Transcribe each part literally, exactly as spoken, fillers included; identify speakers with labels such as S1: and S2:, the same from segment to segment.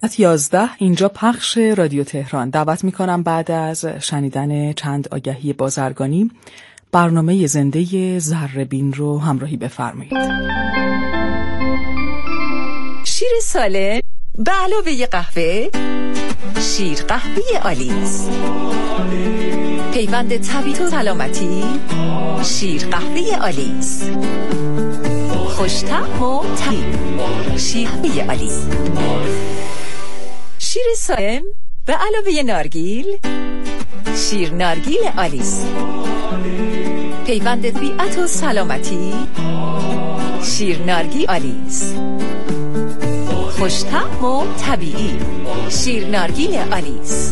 S1: یازده اینجا پخش رادیو تهران. دعوت میکنم بعد از شنیدن چند آگهی بازرگانی برنامه زنده ذره‌بین رو همراهی بفرمایید.
S2: شیر سالم به علاوه قهوه، شیر قهوه آلیس، پیوند طبیعت و سلامتی، شیر قهوه آلیس، خوش‌طعم و طعم، شیر قهوه آلیس. شیر سالم به علاوه نارگیل، شیر نارگیل آلیس، پیوند طبیعت و سلامتی، شیر نارگیل آلیس، خوش‌طعم و طبیعی، شیر نارگیل آلیس.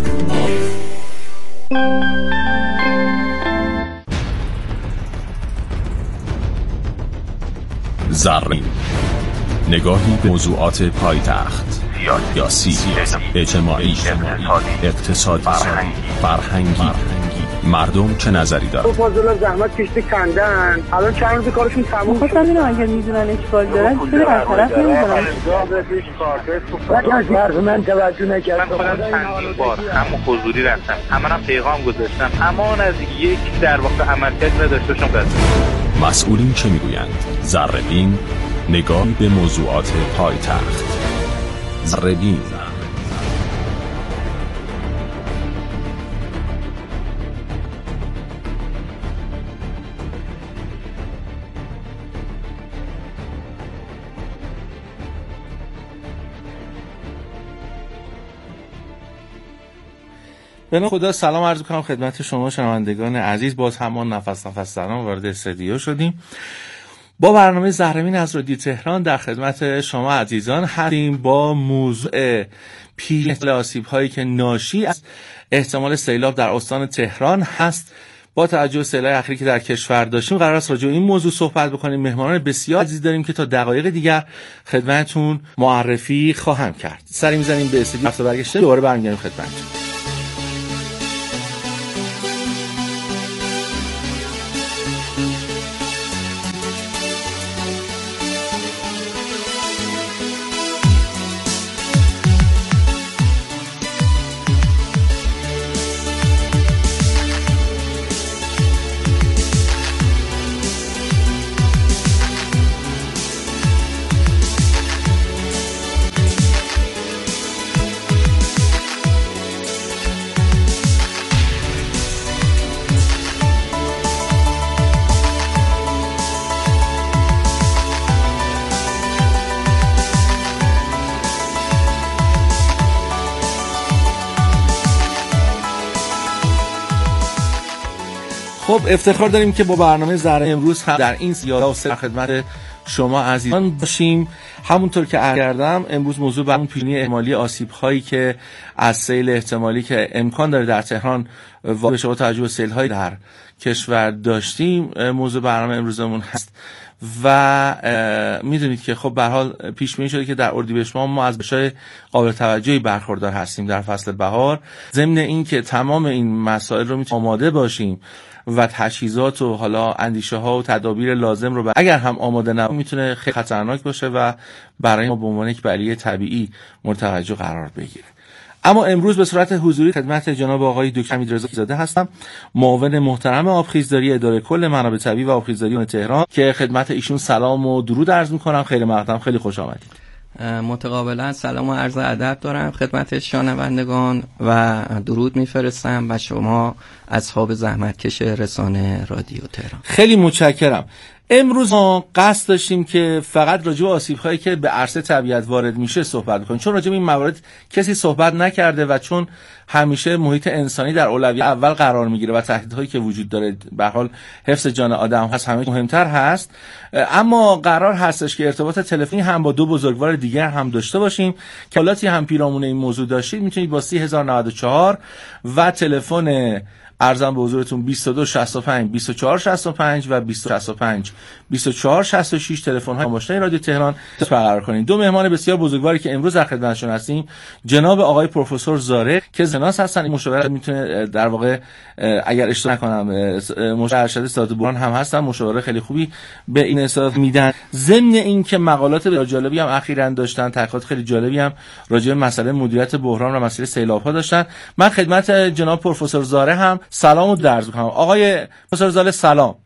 S3: ذره‌بین، نگاهی به موضوعات پایتخت، سیاسی، اجتماعی، اقتصادی، فرهنگی، مردم چه نظری دارن؟
S4: فاضل زحمت کشته کندن، الان چند روز کارشون تموم شد.
S5: خواستم ببینم اگه میدونن اشکال دارن چرا برطرف نمی‌کنن؟
S4: کسی حرف من توجه نکرد.
S6: من خودم چند بار هم حضوری رفتم، همه هم پیغام گذاشتم، اما از یک در واقع عملکرد نداشتشون بس.
S3: مسئولین چه میگویند؟ ذره‌بین، نگاهی به موضوعات پایتخت. ذره‌بین.
S7: به نام خدا سلام عرض می‌کنم خدمت شما شنوندگان عزیز. باز همان نفس نفس سلام وارد استودیو شدیم با برنامه ذره‌بین از رادیو تهران. در خدمت شما عزیزان هستیم با موضوع پیش آسیب‌هایی که ناشی از احتمال سیلاب در استان تهران هست. با توجه به سیلاب اخیری که در کشور داشتیم قرار است راجع به این موضوع صحبت بکنیم. مهمانان بسیار عزیز داریم که تا دقایق دیگر خدمتتون معرفی خواهم کرد. سری می‌زنیم به استودیو، وقت برگشته دوباره برمیگردیم خدمتتون. خب افتخار داریم که با برنامه ذره امروز هم در این سیاده و سر خدمت شما عزیزان باشیم. همونطور که عرض کردم امروز موضوع برنامه پیش‌بینی احتمالی آسیب هایی که از سیل احتمالی که امکان داره در تهران واقع بشه با توجه به سیل هایی در کشور داشتیم موضوع برنامه امروزمون هست. و میدونید که خب به هر حال پیش بینی شده که در اردیبهشت ماه ما از بخش‌های قابل توجهی برخوردار هستیم در فصل بهار. ضمن این که تمام این مسائل رو میتونیم آماده باشیم و تجهیزات و حالا اندیشه ها و تدابیر لازم رو اگر هم آماده نباشیم میتونه خیلی خطرناک باشه و برای ما به عنوان یک بلیه طبیعی مورد توجه قرار بگیره. اما امروز به صورت حضوری خدمت جناب آقای دکتر حمیدرضا زاده هستم، معاون محترم آبخیزداری اداره کل منابع طبیعی و آبخیزداری تهران، که خدمت ایشون سلام و درود عرض می‌کنم. خیلی مقدم، خیلی خوش آمدید.
S8: متقابلا سلام و عرض ادب دارم خدمت شنوندگان و درود میفرستم و شما اصحاب زحمتکش رسانه رادیو تهران.
S7: خیلی متشکرم. امروز ما قصد داشتیم که فقط راجع به آسیب‌هایی که به عرصه طبیعت وارد میشه صحبت کنیم، چون راجع به این موارد کسی صحبت نکرده و چون همیشه محیط انسانی در اولویت اول قرار میگیره و تهدیدهایی که وجود داره به هر حال حفظ جان آدم هست همه مهمتر هست. اما قرار هستش که ارتباط تلفنی هم با دو بزرگوار دیگر هم داشته باشیم که حالاتی هم پیرامون این موضوع داشتید میتونید با سی هزار و نود و چهار و تلفن ارزم به حضورتون بیست و دو شصت و پنج بیست و چهار شصت و پنج و بیست و دو شصت و پنج بیست و چهار شصت و شش تلفن های آشنای رادیو تهران برقرار کنید. دو مهمان بسیار بزرگواری که امروز در خدمتشون هستیم، جناب آقای پروفسور زاره که زناس هستن. این مشاوره میتونه در واقع اگر اشتباه نکنم مشاور ارشد استاد بحران هم هستن، مشاوره خیلی خوبی به این استاد میدن. ضمن این که مقالات جالبی هم اخیراً داشتن، تحقیقات خیلی جالبی هم راجع به مسئله مدیریت بحران و مسئله سیلاب‌ها داشتن. من خدمت جناب پروفسور زاره هم سلام و درز می‌کنم. آقای پروفسور زاره سلام.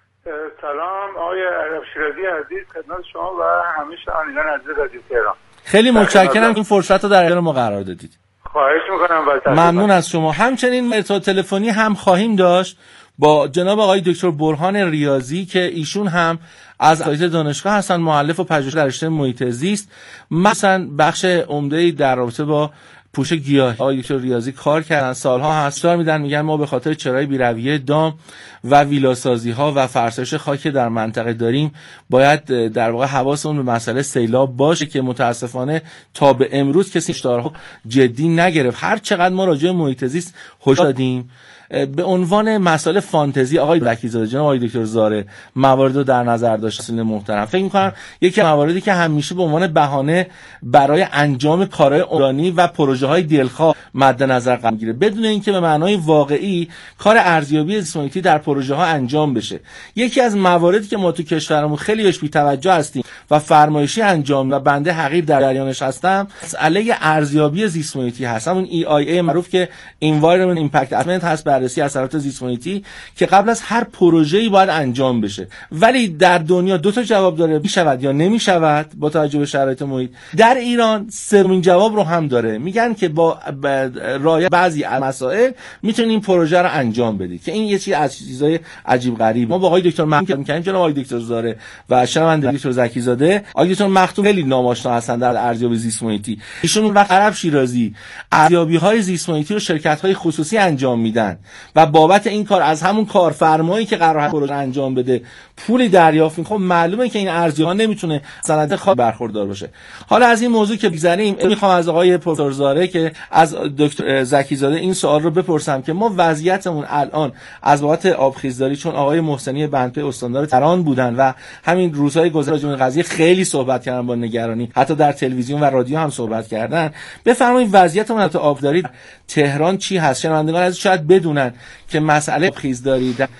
S6: سلام آقای عرب شیرازی عزیز، خدمت شما و همه شنوندگان عزیز رادیو تهران.
S7: خیلی متشکرم این فرصت رو در اختیار ما قرار دادید.
S6: خواهش می‌کنم.
S7: ممنون از شما. همچنین ارتباط تلفنی هم خواهیم داشت با جناب آقای دکتر برهان ریاضی که ایشون هم از اساتید دانشگاه هستن، مؤلف و پژوهشگر در رشته محیط زیست، مثلا بخش عمده‌ای در رابطه با پوشش گیاهی. آقای دکتر ریاضی کار کردن، سالها هشدار میدن، میگن ما به خاطر چرای بی‌رویه دام و ویلاسازی ها و فرسایش خاک در منطقه داریم، باید در واقع حواسمون به مسئله سیلاب باشه که متاسفانه تا به امروز کسی اشتارها جدی نگرفت. هر چقدر ما راجع به محیط زیست هشدار دادیم، به عنوان مسائل فانتزی آقای زکی‌زاده، جناب آقای دکتر زاره موارد رو در نظر داشتن محترم. فکر می‌کنم یکی از مواردی که همیشه به عنوان بهانه برای انجام کارهای عمرانی و پروژه‌های دلخواه مد نظر قرار می‌گیره، بدون اینکه به معنای واقعی کار ارزیابی زیست محیطی در پروژه‌ها انجام بشه. یکی از مواردی که ما تو کشورمون خیلی بهش بی‌توجه هستیم و فرمایشی انجام و بنده حقیر در جریانش هستم، مسئله ارزیابی زیست محیطی هست، همون ای آی ای معروف که Environment Impact Assessment هست، بررسی اثرات زیست محیطی که قبل از هر پروژه‌ای باید انجام بشه. ولی در دنیا دو تا جواب داره، میشود یا نمیشود با توجه به شرایط محیط. در ایران سومین جواب رو هم داره، میگن که با رعایت بعضی از مسائل میتونید این پروژه رو انجام بدید، که این یه چیز از چیزای عجیب غریب. ما با آقای دکتر مختوم کردیم، جناب آقای دکتر زاره و شنونده دکتر زکی‌زاده. آقای دکتر مختوم خیلی ناماشنا هستن در ارزیابی زیست محیطی. ایشون وقت عرب شیرازی ارزیابی‌های زیست محیطی رو شرکت‌های خصوصی انجام میدن و بابت این کار از همون کارفرمایی که قرار پروژه انجام بده پولی دریافت می‌کنه. خب معلومه که این ارزیابی نمیتونه سند خاص برخوردار باشه. حالا از این موضوع که بگذریم، میخوام از آقای پروفسور زاره که از دکتر زکی‌زاده این سوال رو بپرسم که ما وضعیتمون الان از بابت آبخیزداری، چون آقای محسنی بندپی استاندار تهران بودن و همین روزهای گذشته این قضیه خیلی صحبت کردن با نگرانی، حتی در تلویزیون و رادیو هم صحبت کردن، بفرمایید وضعیتمون تو آبداری تهران چی هست؟ شنوندگان از شاید بدونن که مسئله آبخیزداری در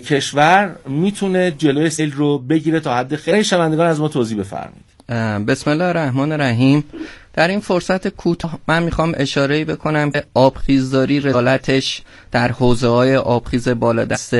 S7: کشور میتونه جلوی سیل رو بگیره تا حد خیلی. شنوندگان از ما توضیح بفرمایید.
S8: بسم الله الرحمن الرحیم. در این فرصت کوتاه من میخوام اشاره‌ای بکنم که آبخیزداری رسالتش در حوزه‌های آبخیز بالادست،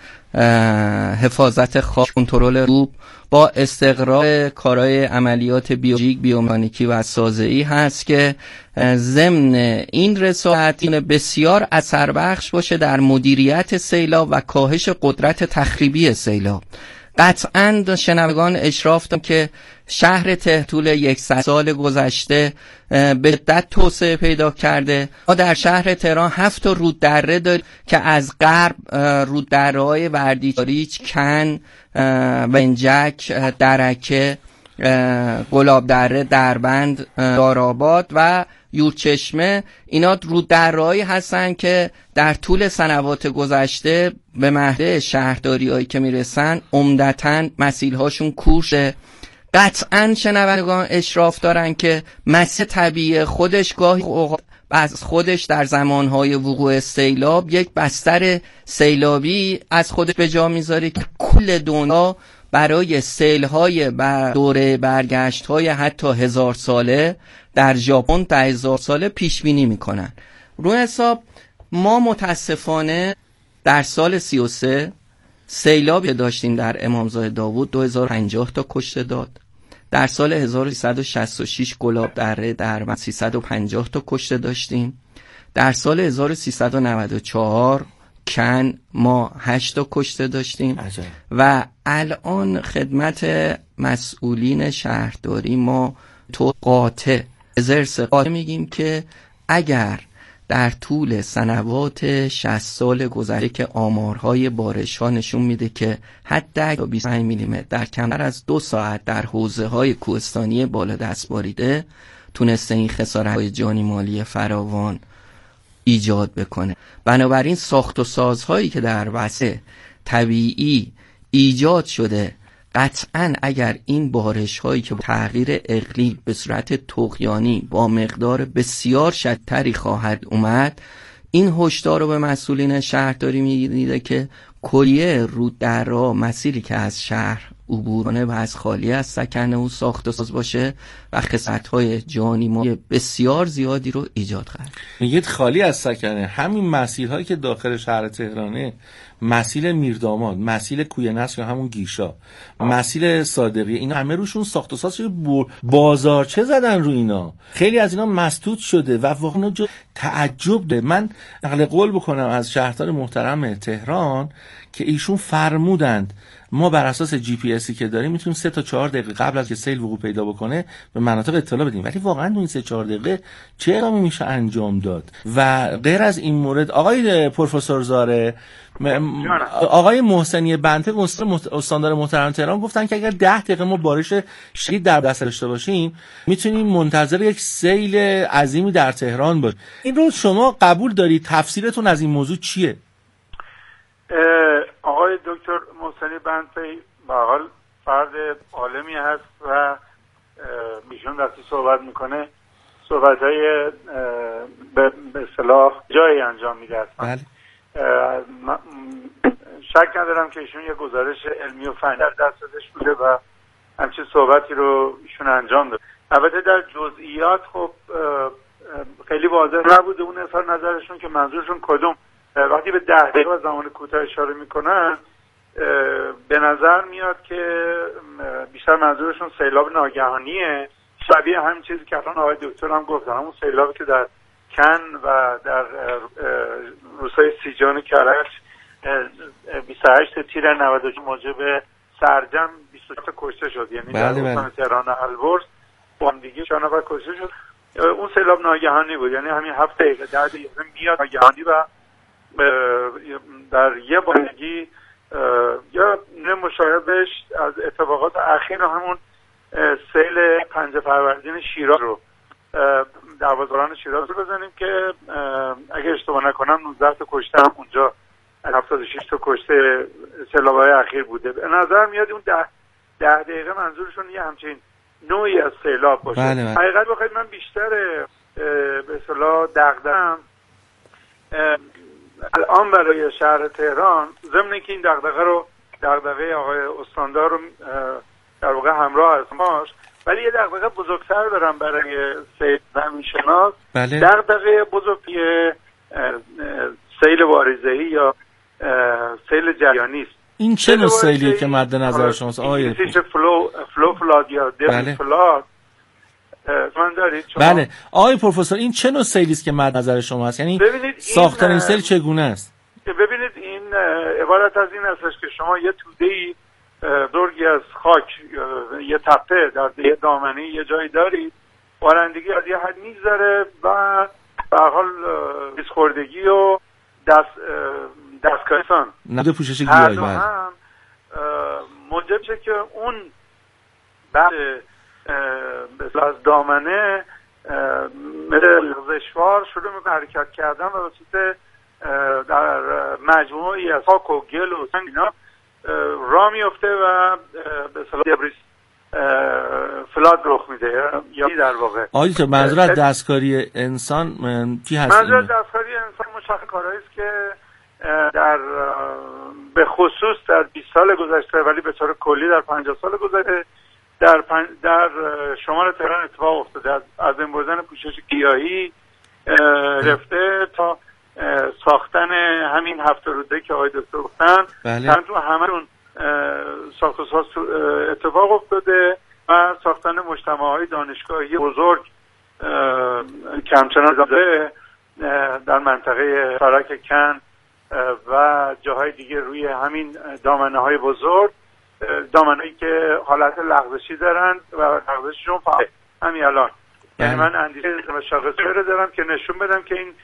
S8: حفاظت خاک، کنترل روب با استقرار کارهای عملیات بیولوژیک، بیومکانیکی و سازه‌ای هست که ضمن این رسالت بسیار اثر بخش باشه در مدیریت سیلاب و کاهش قدرت تخریبی سیلاب. قطعاً شنوندگان اشراف دارم که شهر ته طول یکصد سال گذشته به شدت توسعه پیدا کرده. ما در شهر تهران هفت روددره داریم که از غرب روددره‌های وردیچاریچ، کن، ونجک، درکه، گلاب دره، دربند، دارآباد و یورچشمه، اینا روددره‌هایی هستن که در طول سنوات گذشته به مهد شهرداری‌هایی که میرسن عمدتاً مسیل‌هاشون کورشه. قطعاً شنوندگان اشراف دارن که مسیر طبیعی خودش گاهی از خودش در زمانهای وقوع سیلاب یک بستر سیلابی از خودش به جا میذاره که کل دنیا برای سیل‌های بر دوره برگشت‌های حتی هزار ساله در ژاپن تا هزار ساله پیش بینی میکنن. رو حساب ما متاسفانه در سال سی و سه سیلابی داشتیم در امامزاده داوود دو هزار و پنجاه تا کشته داد. در سال هزار و سیصد و شصت و شش گلاب دره در سیصد و پنجاه تا کشته داشتیم. در سال هزار و سیصد و نود و چهار کن ما هشت تا کشته داشتیم. عجب. و الان خدمت مسئولین شهرداری ما تو قاطع زرس قاطع میگیم که اگر در طول سنوات شصت سال گذشته که آمارهای بارش ها نشون میده که حتی بیست و پنج میلیمتر در کمتر از دو ساعت در حوزه های کوهستانی بالا دست باریده تونسته این خسارت های جانی مالی فراوان ایجاد بکنه. بنابراین ساخت و سازهایی که در وسط طبیعی ایجاد شده قطعاً اگر این بارش هایی که تغییر اقلیم به صورت طغیانی با مقدار بسیار شدیدتری خواهد اومد، این هشدار رو به مسئولین شهرداری میده که کلیه روددرها مسیری که از شهر عبور کنه و از خالی از سکنه و ساخت و ساز باشه و خسارت‌های جانی مالی بسیار زیادی رو ایجاد خواهد.
S7: میگید خالی از سکنه، همین مسیرهایی که داخل شهر تهرانه، مسیل میرداماد، مسیل کوی نصر یا همون گیشا، مسیل صادقی، اینا همه روشون ساخت و ساز شده، بازارچه زدن رو اینا. خیلی از اینا مسدود شده و واقعا جو تعجب ده. من نقل قول بکنم از شهردار محترم تهران که ایشون فرمودند ما بر اساس جی پی اسی که داریم میتونیم سه تا چهار دقیقه قبل از که سیل وقوع پیدا بکنه به مناطق اطلاع بدیم، ولی واقعا تو این سه چهار دقیقه چه اقدامی میشه انجام داد؟ و غیر از این مورد آقای پروفسور زاره، آقای محسنی بنته استاندار محترم تهران گفتن که اگر ده دقیقه ما بارش شدید در دست داشته باشیم میتونیم منتظر یک سیل عظیمی در تهران باشیم. این رو شما قبول دارید؟ تفسیرتون از این موضوع چیه؟
S9: آقای دکتر محسنی بنفی به حال فرد عالمی هست و ایشون وقتی صحبت میکنه صحبت‌های به اصطلاح جایی انجام میده.
S7: بله.
S9: شک ندارم که ایشون یه گزارش علمی و فنی در دستش بوده و همچین صحبتی رو ایشون انجام داد. البته در جزئیات خب خیلی واضح نبوده اون اظهار نظرشون که منظورشون کدوم. وقتی به ده دقیقه و زمان کوتاه اشاره میکنن به نظر میاد که بیشتر منظورشون سیلاب ناگهانیه، شبیه همین چیزی که الان آقای دکتر هم گفتن، همون سیلابی که در کن و در روستای سیجان کرج بیست و هشت تیر نود و چهار موجب سرجم بیست و چهار کشته شد، یعنی در استان تهران البرز با هم دیگه چهار نفر کشته شد. اون سیلاب ناگهانی بود، یعنی همین هفت دقیقه ده دقیقه میاد ناگهانی و در یه بارگی یا مشابهش از اتفاقات اخیر همون سیل پنج فروردین شیراز رو دروازه‌بانان شیراز رو بزنیم که اگه اشتباه نکنم نوزده تا کشته هم اونجا هفتاد و شش تا کشته سیلاب‌های اخیر بوده. به نظر میاد اون ده, ده دقیقه منظورشون یه همچین نوعی از سیلاب باشه.
S7: بله بله.
S9: حقیقت بخواید من بیشتر به اصطلاح دغدغه‌ام الان برای شهر تهران، ضمن که این دغدغه رو دغدغه آقای استاندار رو در واقع همراه از ماش، ولی یه دغدغه بزرگتر دارم برای سیل زمینشناس.
S7: بله.
S9: دغدغه بزرگی سیل واریزه‌ای یا سیل جریانی است.
S7: این چه نوع سیلیه که مد نظر شماست آقای
S9: فلو فلو فلاد یا دبل فلاد من دارید شما؟
S7: بله آقای پروفسور، این چه نوع سیلی است که مد نظر شما است؟ یعنی ساختن این سیل چگونه است؟
S9: ببینید این عبارت از این هستش که شما یه توده‌ای بزرگی از خاک، یه تپه در یه دامنه یه جایی دارید، بارندگی از یه حد میگذره و به هر حال ریزخوردگی و دست دستکارسان
S7: نده پوشش گیاهی
S9: بله هم موجب شه که اون بعد از دامنه مثل لغزشوار شروع میکنه حرکت کردن و وسط در مجموعی از خاک و گل و سنگ اینا راه میفته و به اصطلاح دبریس فلاد رخ میده. یا در واقع
S7: آیا تو منظور از دستکاری انسان چی هست؟
S9: منظور از دستکاری انسان مشخص کارهایی است که در به خصوص در بیست سال گذشته ولی به طور کلی در پنجاه سال گذشته در پن... در شمال تهران اتفاق افتاده، از از بردن پوشش گیاهی رفته تا ساختن همین هفت روده که آقای دکتر گفتن.
S7: بله.
S9: تو همون ساخت و ساز اتفاق افتاده و ساختن مجتمع‌های دانشگاهی بزرگ که همچنان زده در منطقه سرک کن و جاهای دیگه روی همین دامنه‌های بزرگ، دامنه‌ای که حالت لغزشی دارن و لغزششون فعال همین الان. یعنی من اندیشه و شاخصی رو دارم که نشون بدم که این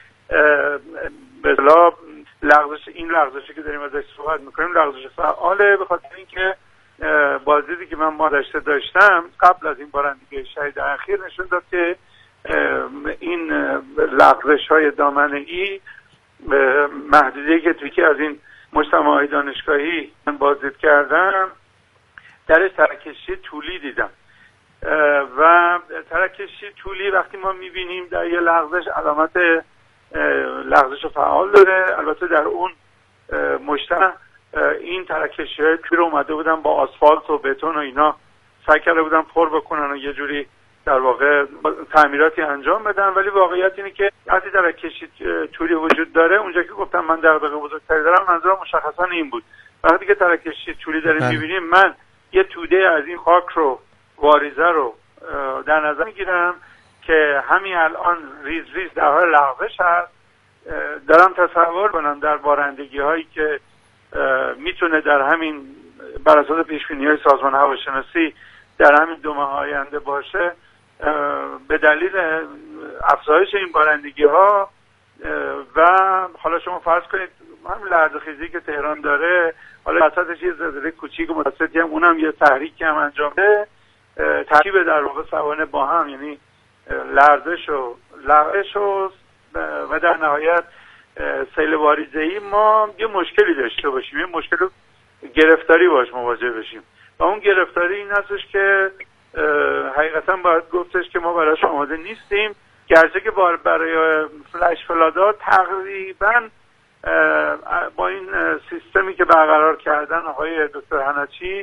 S9: به اصطلاح لغزش این لغزشی که داریم ازش صحبت میکنیم لغزش فعاله، به خاطر اینکه بازدیدی که من مادشته داشتم قبل از این بارندگی شدید اخیر نشون داد که این لغزش های دامنه‌ای محدودی که توی که از این مجتمع‌های دانشگاهی من بازدید کردم درش ترکشی طولی دیدم و ترکشی طولی وقتی ما میبینیم در یه لغزش علامت لغزش فعال داره. البته در اون مجتمع این ترکشی های طولی رو اومده بودن با آسفالت و بتون و اینا سعی کرده بودن پر بکنن و یه جوری در واقع تعمیراتی انجام بدن، ولی واقعیت اینه که وقتی ترکشی طولی وجود داره، اونجا که گفتم من دغدغه بزرگتری دارم منظورم مشخصا این بود. وقتی که ترکشی طولی داریم میبینیم من یه توده از این خاک رو واریزه رو در نظر میگیرم که همین الان ریز ریز در حال لغزش هست. دارم تصور کنم در بارندگی هایی که میتونه در همین بر اساس پیشبینی های سازمان هواشناسی در همین دو ماه آینده باشه، به دلیل افزایش این بارندگی ها و حالا شما فرض کنید همین لرزه‌خیزی که تهران داره، حالا وسطش یه زلزله کوچیک و متوسطی هم اونم یه تحریکی هم انجام ده، ترکیب در واقع سوانح با هم، یعنی لرزش و لغزش و و در نهایت سیل واریزه‌ای، ما یه مشکلی داشته باشیم، یه مشکل گرفتاری باش مواجه بشیم و اون گرفتاری این هستش که حقیقتا باید گفتش که ما براش آماده نیستیم، گرچه که برای فلش فلادات تقریبا با این سیستمی که برقرار کردن آقای دکتر هنچی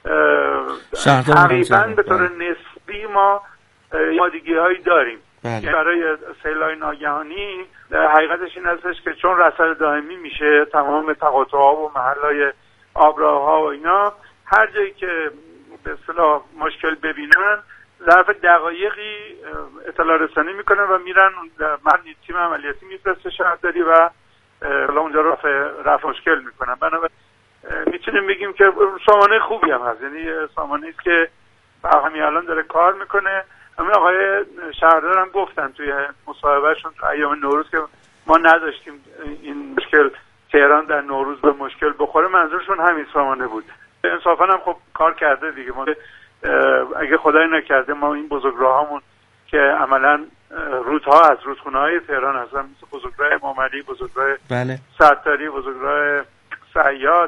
S9: تقریبا به طور نسبی ما آمادگی هایی داریم. بله. برای سیل‌های ناگهانی حقیقتش این هستش که چون رصد دائمی میشه تمام تقاطع‌ها و محل‌های آبراه‌ها و اینا، هر جایی که به اصطلاح مشکل ببینن ظرف دقایقی اطلاع رسانی میکنن و میرن محل تیم عملیاتی میفرسته شهرداری و اونجا رفع رفع مشکل میکنن. بنابراین میتونیم بگیم که سامانه خوبی هم هست، یعنی سامانه است که همین الان داره کار میکنه. همین آقای شهردار هم گفتن توی مصاحبهشون تو ایام نوروز که ما نداشتیم این مشکل تهران در نوروز به مشکل بخوره، منظورشون همین سامانه بود. انصافا هم خب کار کرده دیگه. ما اگه خدای نکرده ما این بزرگراهامون که عملا رودها از رودخونه‌های تهران هستن، مثل بزرگراه امامعلی، بزرگراه بله. ستاری، بزرگراه صیاد،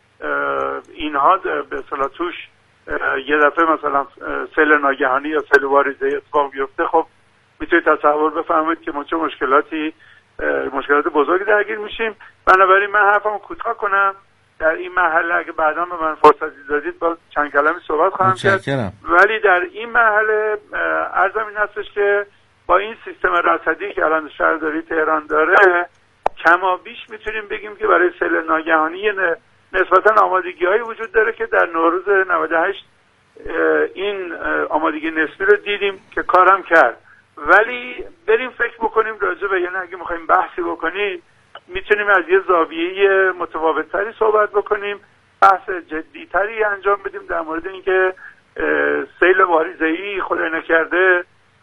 S9: اینها به اصطلاح توش یه دفعه مثلا سیل ناگهانی یا سیل واریزه‌ای اتفاق بیفته، خب میتونید تصور بفرمایید که ما چه مشکلاتی مشکلات بزرگی درگیر میشیم. بنابراین من حرفمو کوتاه کنم در این مرحله، اگه بعدا به من فرصتی دادید با چند کلمه صحبت خواهم کرد، ولی در این مرحله عرضم این هستش که با این سیستم رصدی که الان شهرداری تهران داره کما بیش میتونیم بگیم که برای سیل ناگهانی نسبتا آمادگی هایی وجود داره که در نوروز نود و هشت این آمادگی نسبی رو دیدیم که کارم کرد. ولی بریم فکر بکنیم راجع به، یعنی اگه میخوایم بحثی بکنیم میتونیم از یه زاویه متفاوت‌تری صحبت بکنیم، بحث جدی‌تری انجام بدیم در مورد اینکه سیل واریزه‌ای خدای نکرده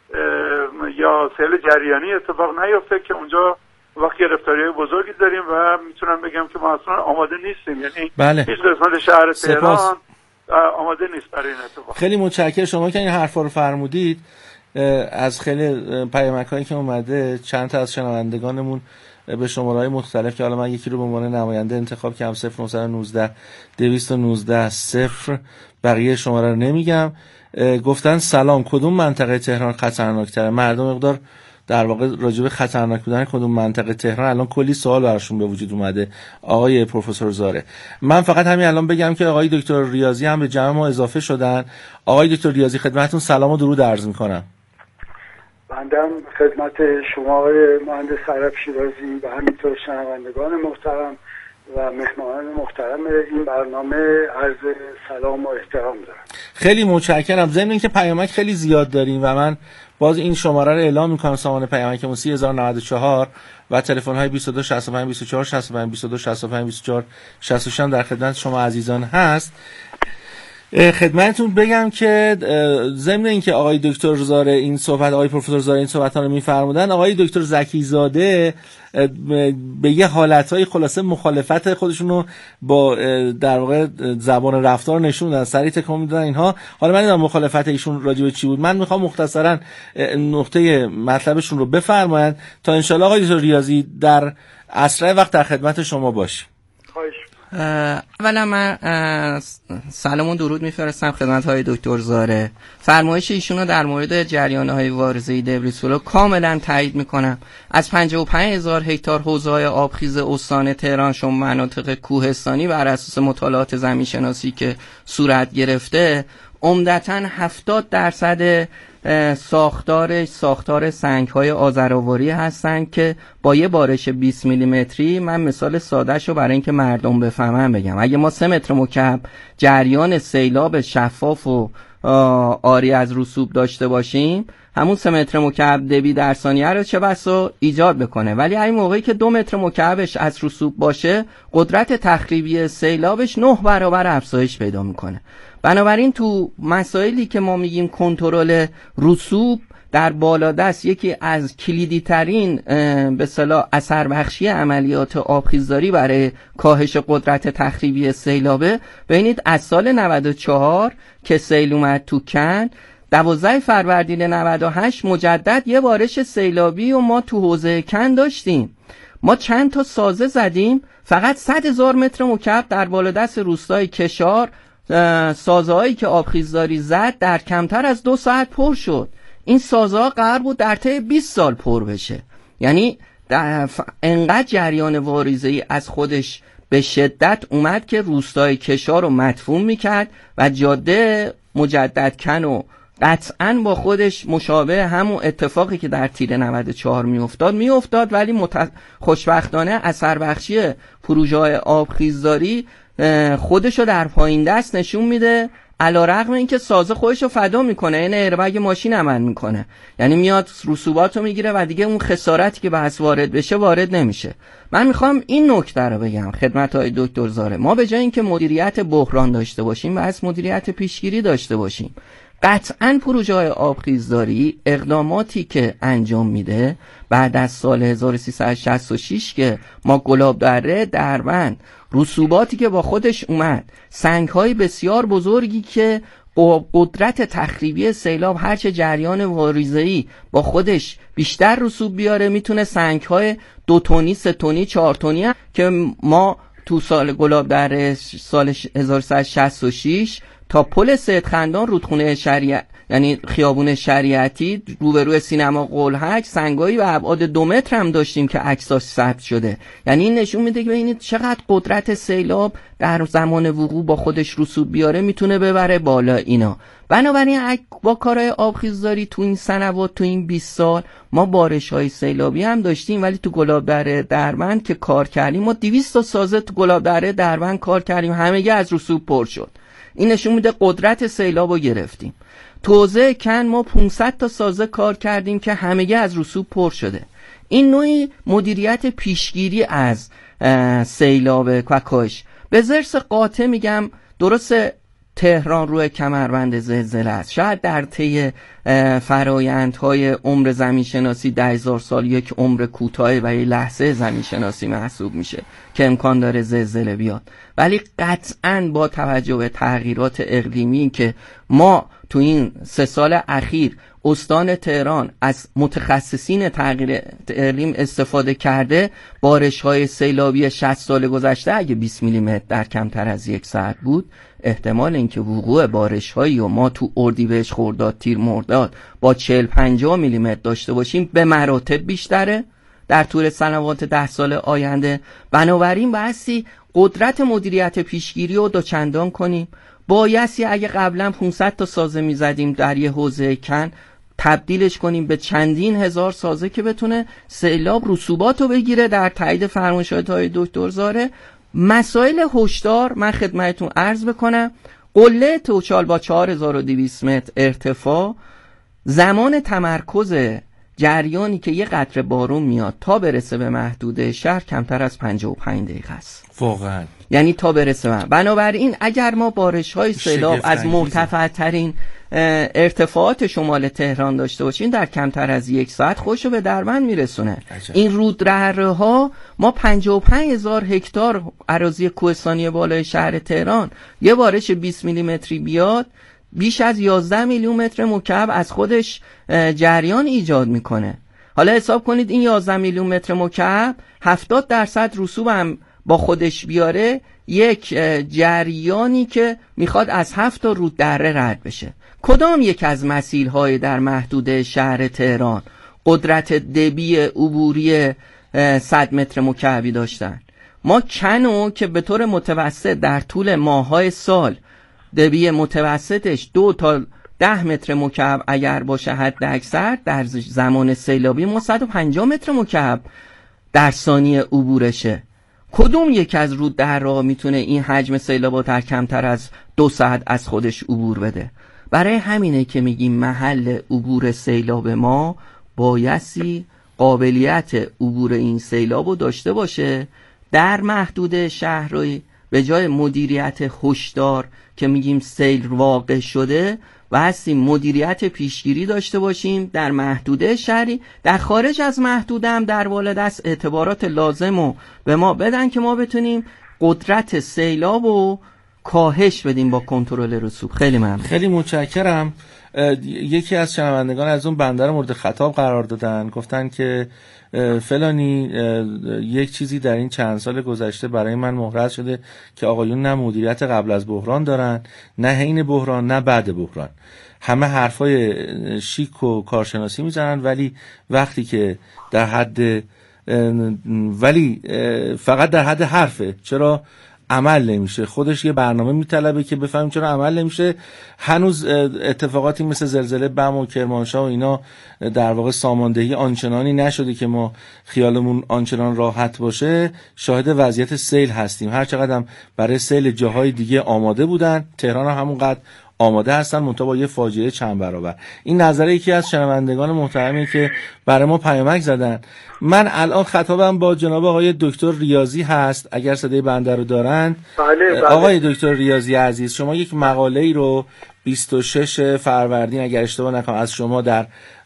S9: یا سیل جریانی اتفاق نیفته که اونجا وقت گرفتاری بزرگی داریم و میتونم بگم که ما اصلا آماده نیستیم، یعنی بله. هیچ قسمت شهر تهران آماده نیست برای این اتفاق.
S7: خیلی متشکرم شما که این حرفا رو فرمودید. از خیلی پیامک‌هایی که اومده چند تا از شنوندگانمون به شماره‌های مختلف که حالا من یکی رو به عنوان نماینده انتخاب کردم، صفر نه یک نه دویست و نوزده صفر، بقیه شماره رو نمیگم، گفتن سلام، کدوم منطقه تهران خطرناک‌تره؟ مردم مقدار در واقع راجع به خطرناک بودن کدوم منطقه تهران الان کلی سوال براشون به وجود اومده آقای پروفسور زاره. من فقط همین الان بگم که آقای دکتر ریاضی هم به جمع ما اضافه شدن. آقای دکتر ریاضی خدمتتون سلام و درود عرض می‌کنم.
S10: بنده خدمت شما آقای مهندس عرب شیرازی و همینطور شنوندگان محترم و مهمانان محترم این برنامه عرض سلام و احترام دارم.
S7: خیلی متشکرم. ضمن اینکه پیامک خیلی زیاد داریم و من باز این شماره رو اعلام می‌کنم، سامان پیامک سی هزار و نود و چهار و تلفن‌های بیست و دو شصت و پنج بیست و چهار شصت و پنج بیست و دو شصت و پنج بیست و چهار شصت و شش در خدمت شما عزیزان هست. خدمتتون بگم که ضمن اینکه آقای دکتر زاره این صحبت آقای پروفسور زاره این صحبت ها رو می‌فرمودن، آقای دکتر زکی زاده به یه حالتهای خلاصه مخالفت خودشون رو با در واقع زبان رفتار نشون دادن، سریع تکون میدادن اینها. حالا من نمیدونم مخالفت ایشون راجع به چی بود. من میخوام مختصرا نقطه مطلبشون رو بفرمایند تا انشالله آقای دکتر ریاضی در اسرع وقت در خدمت شما باشیم.
S10: خواهش.
S8: اولا من سلام و درود میفرستم خدمت های دکتر زاره. فرمایش ایشون رو در مورد جریان های واریزه‌ای دبریسولو کاملا تایید میکنم. از پنجاه و پنج هزار هکتار حوزه های آبخیز استان تهران شما مناطق کوهستانی بر اساس مطالعات زمین شناسی که صورت گرفته، عمدتاً هفتاد درصد ساختار ساختار سنگ‌های آذرآواری هستن که با یه بارش بیست میلیمتری، من مثال ساده‌شو رو برای اینکه مردم بفهمن بگم، اگه ما سه متر مکعب جریان سیلاب شفاف و آری از رسوب داشته باشیم، همون سه متر مکعب دبی در ثانیه رو چه بسا ایجاد بکنه. ولی این موقعی که دو متر مکعبش از رسوب باشه، قدرت تخریبی سیلابش نه برابر افزایش پیدا میکنه. بنابراین تو مسائلی که ما میگیم کنترل رسوب در بالادست، یکی از کلیدی ترین به اصطلاح اثر بخشی عملیات آبخیزداری برای کاهش قدرت تخریبی سیلابه. ببینید از سال نود و چهار که سیل اومد تو کن، دوازده فروردین نود و هشت مجدد یه بارش سیلابی و ما تو حوزه کن داشتیم. ما چند تا سازه زدیم، فقط صد هزار متر مکعب در بالادست روستای کشار سازه هایی که آبخیزداری زد در کمتر از دو ساعت پر شد. این سازه ها قرار بود در طی بیست سال پر بشه. یعنی انقدر جریان واریزه‌ای از خودش به شدت اومد که روستای کشار رو مدفون میکرد و جاده مجدد کن و قطعاً با خودش مشابه همون اتفاقی که در تیر نود و چهار میافتاد میافتاد. ولی مت... خوشبختانه اثر بخشی پروژه های آبخیزداری خودشو در پایین دست نشون میده، علیرغم اینکه سازه خودشو فدا میکنه، این ایربگ ماشین عمل میکنه، یعنی میاد رسوباتو میگیره و دیگه اون خسارتی که بحث وارد بشه وارد نمیشه. من میخوام این نکته رو بگم خدمت های دکتر زاره. ما به جای اینکه مدیریت بحران داشته باشیم و از مدیریت پیشگیری داشته باشیم، قطعاً پروژه های آبخیزداری اقداماتی که انجام میده بعد از سال هزار و سیصد و شصت و شش که ما گلاب دره دربند، رسوباتی که با خودش اومد، سنگ‌های بسیار بزرگی که قدرت تخریبی سیلاب هرچه جریان واریزه‌ای با خودش بیشتر رسوب بیاره، میتونه سنگ‌های دو تونی، سه تونی، چهار تونی هم که ما تو سال گلاب دره سال هزار و سیصد و شصت و شش تا پل سید خندان رودخونه شریعت، یعنی خیابون شریعتی روبروی سینما قلهک، سنگایی به ابعاد دو متر هم داشتیم که عکساش ثبت شده. یعنی این نشون میده که ببینید چقدر قدرت سیلاب در زمان وقوع با خودش رسوب بیاره میتونه ببره بالا اینا. بنابراین با کارهای آبخیزداری تو این سنوات، تو این بیست سال ما بارش‌های سیلابی هم داشتیم، ولی تو گلاب دره دربند که کار کردیم ما دویست تا سازه تو گلاب دره دربند کار کردیم، همگی از رسوب پر شد. این نشون میده قدرت سیلابو گرفتیم. توزیع کن ما پانصد تا سازه کار کردیم که همگی از رسوب پر شده. این نوعی مدیریت پیشگیری از سیلاب و کاهش. به ضرس قاطع میگم درست تهران روی کمربند زلزله است. شاید در طی فرایندهای عمر زمین شناسی ده هزار سال یک عمر کوتاه و یک لحظه زمین شناسی محسوب میشه که امکان داره زلزله بیاد، ولی قطعاً با توجه به تغییرات اقلیمی که ما تو این سه سال اخیر استان تهران از متخصصین تغییر اقلیم استفاده کرده، بارش‌های سیلابی شصت سال گذشته اگه بیست میلیمتر در کمتر از یک ساعت بود، احتمال اینکه وقوع بارش‌هایی و ما تو اردیبهشت، خرداد، تیر، مرداد با چهل پنجاه میلیمتر داشته باشیم به مراتب بیشتره در طول سنوات ده سال آینده. بنابراین بحثی قدرت مدیریت پیشگیری رو دوچندان کنیم. بایستی اگه قبلا پانصد تا سازه میزدیم در یه حوزه کن، تبدیلش کنیم به چندین هزار سازه که بتونه سیلاب رسوبات رو بگیره. در تایید فرمایشات های دکتر زاره مسائل هشدار من خدمتتون عرض بکنم. قله توچال با چهار هزار و دویست متر ارتفاع، زمان تمرکز جریانی که یه قطره بارون میاد تا برسه به محدوده شهر کمتر از پنجاه و پنج دقیقه است.
S7: واقعا
S8: یعنی تا برسه من. بنابراین اگر ما بارش‌های سیلاب از مرتفع‌ترین ارتفاعات شمال تهران داشته باشیم در کمتر از یک ساعت خودشو به دربند میرسونه. این رودره‌ها ما پنجاه و پنج هزار هکتار اراضی کوهستانی بالای شهر تهران یه بارش بیست میلیمتری بیاد بیش از یازده میلیون متر مکعب از خودش جریان ایجاد میکنه. حالا حساب کنید این یازده میلیون متر مکعب هفتاد درصد رسوب هم با خودش بیاره، یک جریانی که میخواد از هفت تا روددره رد بشه. کدام یک از مسیرهای در محدوده شهر تهران قدرت دبی عبوری صد متر مکعبی داشتن؟ ما کنو که به طور متوسط در طول ماههای سال دبی متوسطش دو تا ده متر مکعب اگر باشه حد اکثر، در زمان سیلابی ما صد و پنجاه متر مکعب در ثانیه عبورشه. کدوم یک از روددره‌ها میتونه این حجم سیلابات در کمتر از دو ساعت از خودش عبور بده؟ برای همینه که میگیم محل عبور سیلاب ما بایستی قابلیت عبور این سیلاب رو داشته باشه در محدوده شهری، به جای مدیریت هشدار که میگیم سیل واقع شده و هستیم مدیریت پیشگیری داشته باشیم در محدوده شهری. در خارج از محدوده هم در والدست اعتبارات لازم رو به ما بدن که ما بتونیم قدرت سیلاب رو کاهش بدیم با کنترل رسوب. خیلی ممنون.
S7: خیلی متشکرم. یکی از شنوندگان از اون بنده رو مورد خطاب قرار دادن، گفتن که فلانی یک چیزی در این چند سال گذشته برای من محرز شده که آقایون نه مدیریت قبل از بحران دارن، نه حین بحران، نه بعد بحران. همه حرفای شیک و کارشناسی میزنن ولی وقتی که در حد ولی فقط در حد حرفه، چرا عمل نمیشه؟ خودش یه برنامه میطلبه که بفهمیم چرا عمل نمیشه. هنوز اتفاقاتی مثل زلزله بم و کرمانشاه و اینا در واقع ساماندهی آنچنانی نشده که ما خیالمون آنچنان راحت باشه. شاهد وضعیت سیل هستیم. هر چقدر هم برای سیل جاهای دیگه آماده بودن، تهران هم همونقدر آماده هستن، منتها با یه فاجعه چند برابر. این نظر یکی از شنوندگان محترمی که برای ما پیامک زدن. من الان خطابم با جناب آقای دکتر ریاضی هست، اگر صدای بنده رو دارن.
S4: بله بله.
S7: آقای دکتر ریاضی عزیز، شما یک مقاله ای رو بیست و شش فروردین اگر اشتباه نکنم از شما در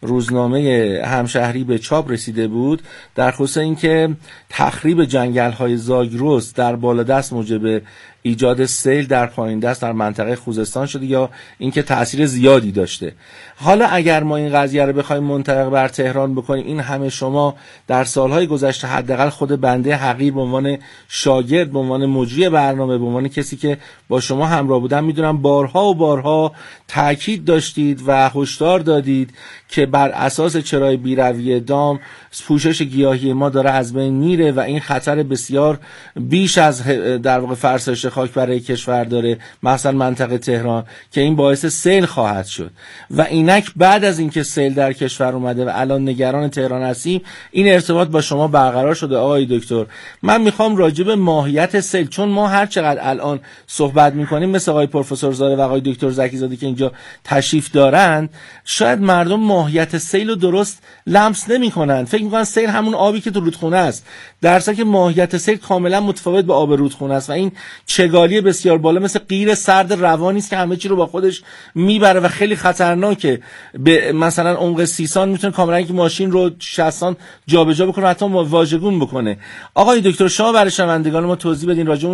S7: روزنامه همشهری به چاپ رسیده بود در خصوص اینکه تخریب جنگل‌های زاگرس در بالادست موجب ایجاد سیل در پایین دست در منطقه خوزستان شده یا اینکه تأثیر زیادی داشته. حالا اگر ما این قضیه رو بخوایم منطبق بر تهران بکنیم، این همه شما در سالهای گذشته، حداقل خود بنده حقیر به عنوان شاگرد، به عنوان مجری برنامه، به عنوان کسی که با شما همراه بودم، میدونم بارها و بارها تاکید داشتید و هشدار دادید که بر اساس چرای بیروی دام پوشش گیاهی ما داره از بین میره و این خطر بسیار بیش از در واقع فرسایش خاک برای کشور داره، مثلا منطقه تهران، که این باعث سیل خواهد شد. و اینک بعد از اینکه سیل در کشور اومده و الان نگران تهران هستیم، این ارتباط با شما برقرار شده. آقای دکتر، من میخوام راجع به ماهیت سیل، چون ما هر چقدر الان صحبت میکنیم مثل آقای پروفسور زاده و آقای دکتر زکی زاده که اینجا تشریف دارند، شاید مردم ماهیت سیل رو درست لمس نمیکنن. فکر میکنن سیل همون آبی که تو رودخونه است، در حالی که ماهیت سیل کاملا متفاوت با آب رودخونه است و این چگالی بسیار بالا مثل قیر سرد روانی است که همه چی رو با خودش میبره و خیلی خطرناکه. به مثلا عمق سیسان میتونه کاملا که ماشین رو شصتان جابجا بکنه، حتی واژگون بکنه. آقای دکتر، شما برای شنوندگان ما توضیح بدین راجع